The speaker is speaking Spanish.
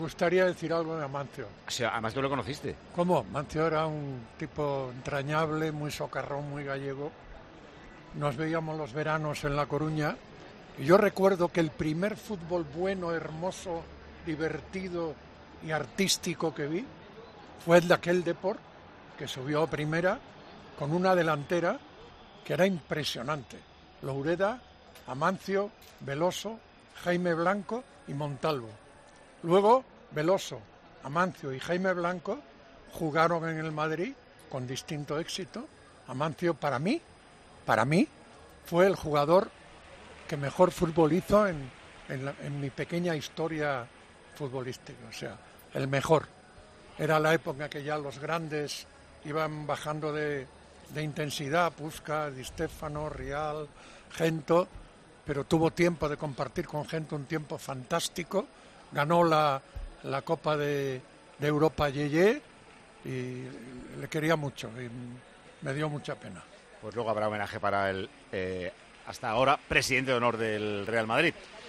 Me gustaría decir algo de Amancio. O sea, además tú lo conociste. ¿Cómo? Amancio era un tipo entrañable, muy socarrón, muy gallego. Nos veíamos los veranos en La Coruña y yo recuerdo que el primer fútbol bueno, hermoso, divertido y artístico que vi fue el de aquel Depor que subió a primera con una delantera que era impresionante. Loureda, Amancio, Veloso, Jaime Blanco y Montalvo. Luego Veloso, Amancio y Jaime Blanco jugaron en el Madrid con distinto éxito. Amancio para mí, fue el jugador que mejor fútbol hizo en mi pequeña historia futbolística. O sea, el mejor. Era la época que ya los grandes iban bajando de intensidad, Puskás, Di Stéfano, Rial, Gento, pero tuvo tiempo de compartir con Gento un tiempo fantástico. Ganó la Copa de Europa Yeye y le quería mucho y me dio mucha pena. Pues luego habrá homenaje para el hasta ahora presidente de honor del Real Madrid.